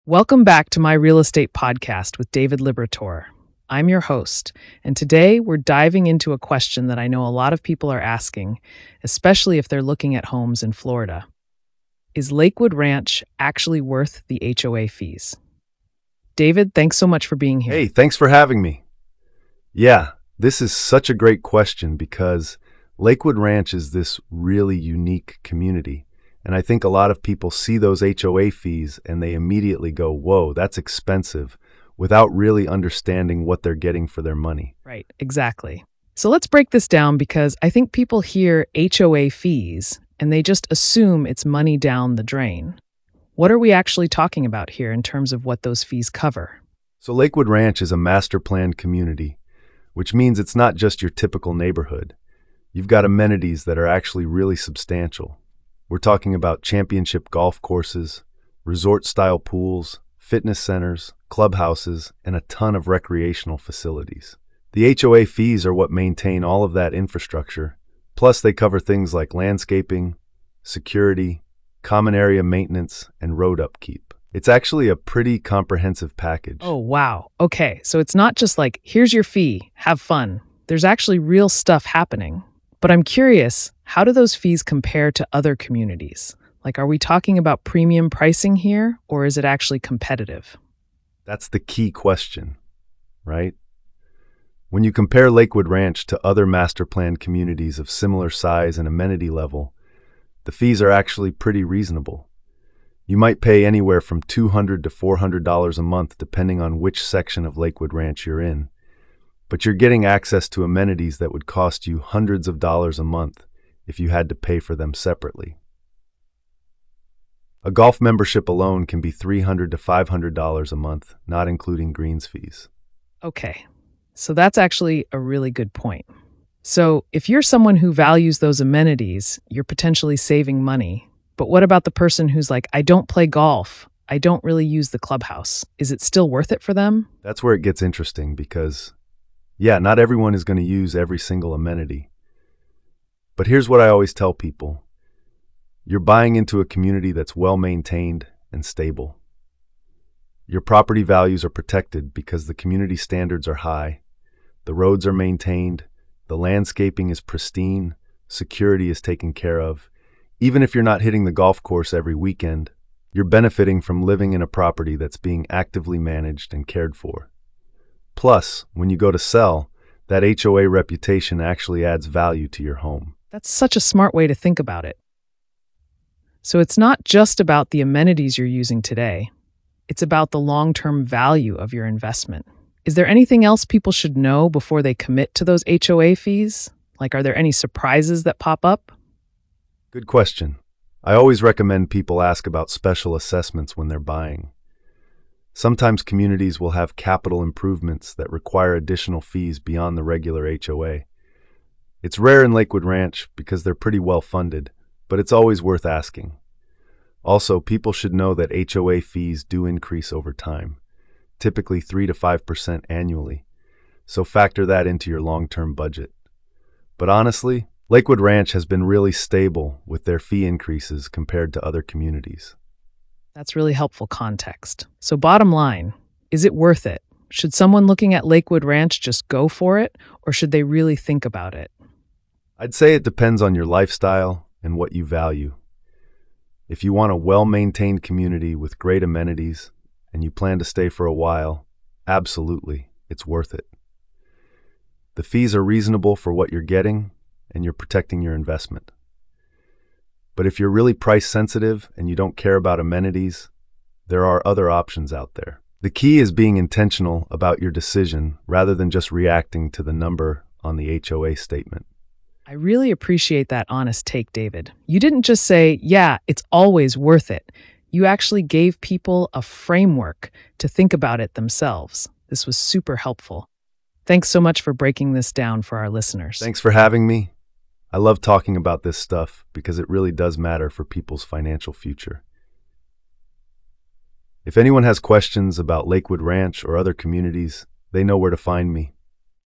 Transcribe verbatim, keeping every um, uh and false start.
Welcome back to my real estate podcast with David Liberator. I'm your host, and today we're diving into a question that I know a lot of people are asking, especially if they're looking at homes in Florida. Is Lakewood Ranch actually worth the H O A fees? David, thanks so much for being here. Hey, thanks for having me. Yeah, this is such a great question because Lakewood Ranch is this really unique community. And I think a lot of people see those H O A fees and they immediately go, whoa, that's expensive, without really understanding what they're getting for their money. Right, exactly. So let's break this down because I think people hear H O A fees and they just assume it's money down the drain. What are we actually talking about here in terms of what those fees cover? So Lakewood Ranch is a master planned community, which means it's not just your typical neighborhood. You've got amenities that are actually really substantial. We're talking about championship golf courses, resort-style pools, fitness centers, clubhouses, and a ton of recreational facilities. The H O A fees are what maintain all of that infrastructure, plus they cover things like landscaping, security, common area maintenance, and road upkeep. It's actually a pretty comprehensive package. Oh, wow. Okay, so it's not just like, here's your fee, have fun. There's actually real stuff happening. But I'm curious, how do those fees compare to other communities? Like, are we talking about premium pricing here, or is it actually competitive? That's the key question, right? When you compare Lakewood Ranch to other master planned communities of similar size and amenity level, the fees are actually pretty reasonable. You might pay anywhere from two hundred dollars to four hundred dollars a month depending on which section of Lakewood Ranch you're in. But you're getting access to amenities that would cost you hundreds of dollars a month if you had to pay for them separately. A golf membership alone can be three hundred dollars to five hundred dollars a month, not including greens fees. Okay, so that's actually a really good point. So if you're someone who values those amenities, you're potentially saving money. But what about the person who's like, I don't play golf, I don't really use the clubhouse. Is it still worth it for them? That's where it gets interesting because yeah, not everyone is going to use every single amenity. But here's what I always tell people. You're buying into a community that's well maintained and stable. Your property values are protected because the community standards are high, the roads are maintained, the landscaping is pristine, security is taken care of. Even if you're not hitting the golf course every weekend, you're benefiting from living in a property that's being actively managed and cared for. Plus, when you go to sell, that H O A reputation actually adds value to your home. That's such a smart way to think about it. So it's not just about the amenities you're using today. It's about the long-term value of your investment. Is there anything else people should know before they commit to those H O A fees? Like, are there any surprises that pop up? Good question. I always recommend people ask about special assessments when they're buying. Sometimes communities will have capital improvements that require additional fees beyond the regular H O A. It's rare in Lakewood Ranch because they're pretty well funded, but it's always worth asking. Also, people should know that H O A fees do increase over time, typically three to five percent annually, so factor that into your long-term budget. But honestly, Lakewood Ranch has been really stable with their fee increases compared to other communities. That's really helpful context. So bottom line, is it worth it? Should someone looking at Lakewood Ranch just go for it, or should they really think about it? I'd say it depends on your lifestyle and what you value. If you want a well-maintained community with great amenities and you plan to stay for a while, absolutely, it's worth it. The fees are reasonable for what you're getting, and you're protecting your investment. But if you're really price sensitive and you don't care about amenities, there are other options out there. The key is being intentional about your decision rather than just reacting to the number on the H O A statement. I really appreciate that honest take, David. You didn't just say, yeah, it's always worth it. You actually gave people a framework to think about it themselves. This was super helpful. Thanks so much for breaking this down for our listeners. Thanks for having me. I love talking about this stuff because it really does matter for people's financial future. If anyone has questions about Lakewood Ranch or other communities, they know where to find me.